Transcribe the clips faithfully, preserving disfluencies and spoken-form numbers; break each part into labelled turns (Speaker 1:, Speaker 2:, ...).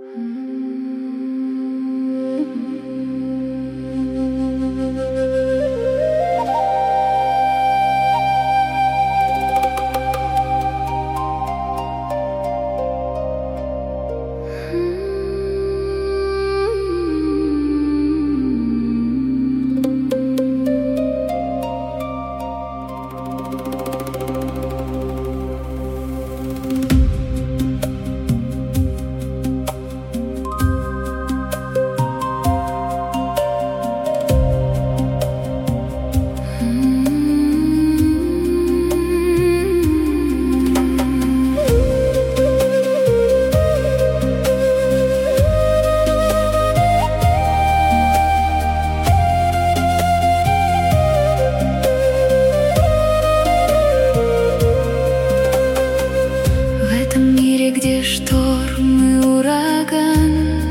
Speaker 1: Где шторм и ураган,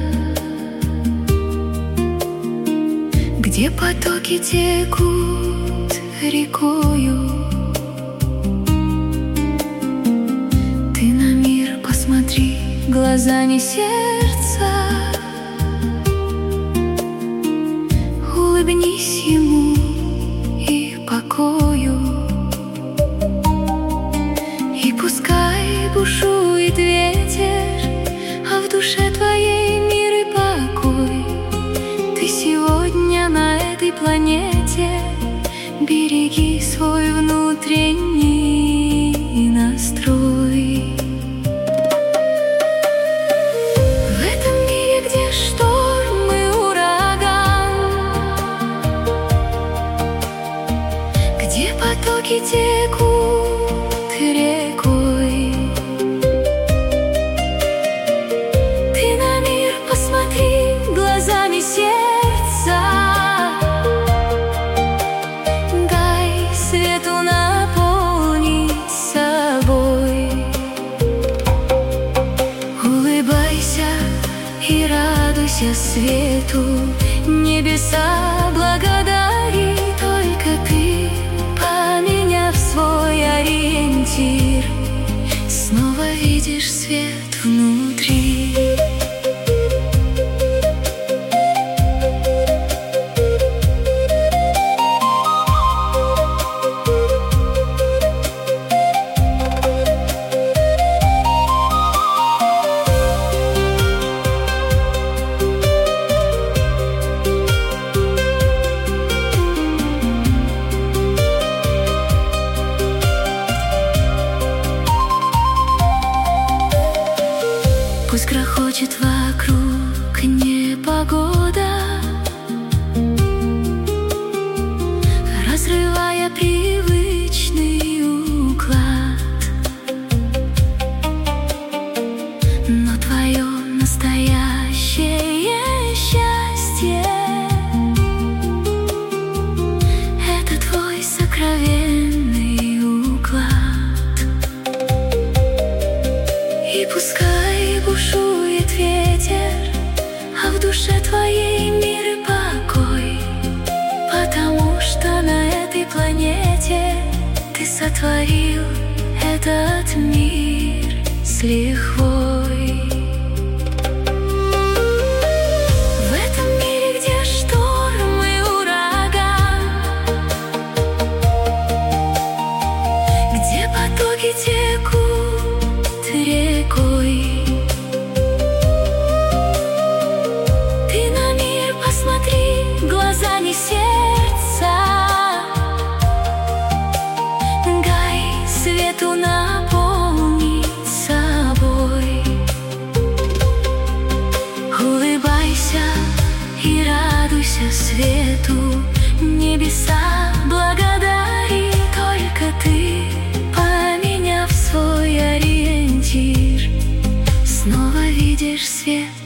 Speaker 1: где потоки текут рекою, ты на мир посмотри глазами сердца, улыбнись ему и покою, и пускай бушует ветер, а в душе твоей мир и покой. Ты сегодня на этой планете, береги свой внутренний настрой. В этом мире, где шторм и ураган, где потоки текут рекой, ты на мир посмотри глазами сердца, дай свету наполнить собой. Улыбайся и радуйся свету, небеса благодари, только ты, поменяв свой ориентир, снова видишь свет внутри. Пусть грохочет вокруг непогода, разрывая привычный уклад, но твое настоящее счастье — это твой сокровенный уклад. И пускай бушует ветер, а в душе твоей мир и покой, потому что на этой планете ты сотворил этот мир с лихвой. В этом мире, где шторм и ураган, где потоки текут рекой, ты на мир посмотри глазами сердца, дай свету наполнить собой. Улыбайся и радуйся свету, небеса благодари, только ты, поменяв свой ориентир, снова видишь свет